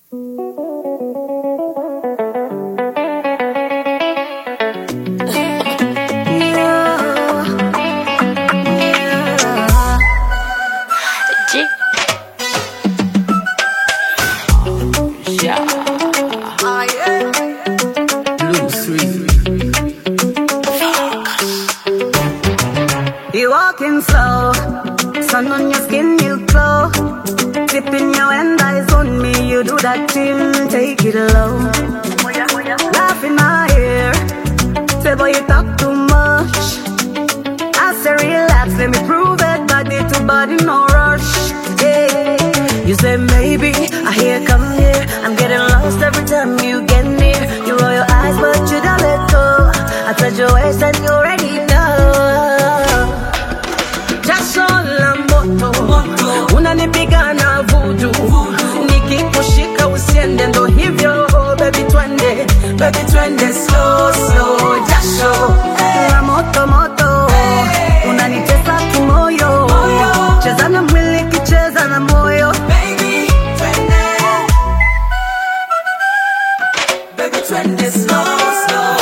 You walking slow, sun on your skin, you glow. Tipping your hand eyes on me, you do that thing, take it low. Laugh in my ear, say boy you talk too much. I say relax, let me prove it, body to body, no rush. Yeah. You say maybe, I hear come here. I'm getting lost every time you get near. You roll your eyes but you don't let go. I touch your waist and you already know. Jashola moto, unanipiga na vudu. Nikikushika usiende ndo hivyo. Baby twende slow slow. Jasho la moto moto, unanitesa kimoyo. Cheza na mwili kicheza na moyo. Baby twende slow slow.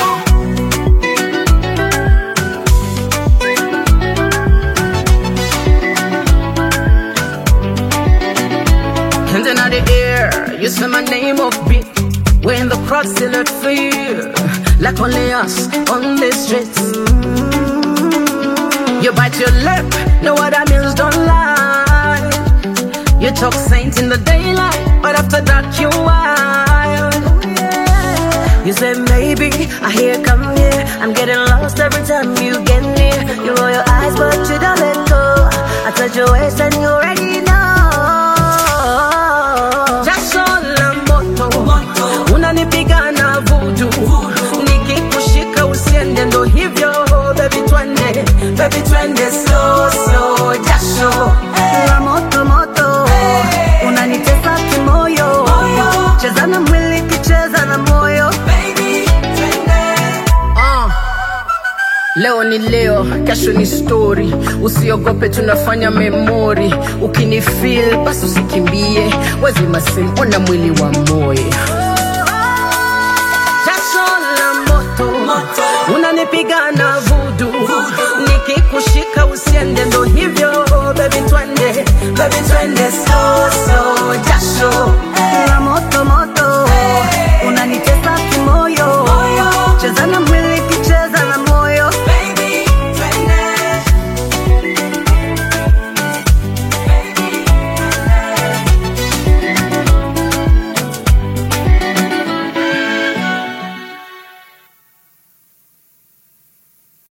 Hands in the air, you say my name of beat. When the crowd still at fear, like only us on the streets. You bite your lip, know what that means, don't lie. You talk saint in the daylight, but after dark you wild. You say maybe, I hear come here. I'm getting lost every time you get near. You roll your eyes but you don't let go. I touch your waist and you already know. Jashola moto, unanipiga na vudu. Nikikushika usiende ndo hivyo. Baby twende slow slow. Jasho la moto moto, unanitesa kimoyo. Cheza na mwili kicheza na moyo. Baby twende. Leo ni leo, kesho ni story. Usiogope tunafanya memory. Ukinifeel basi usikimbie. Wezi masim ona mwili wa moyo. Jashola moto, unanipiga na vudu. Nikikushika usiende ndo hivyo. Baby twende slow slow. Jasho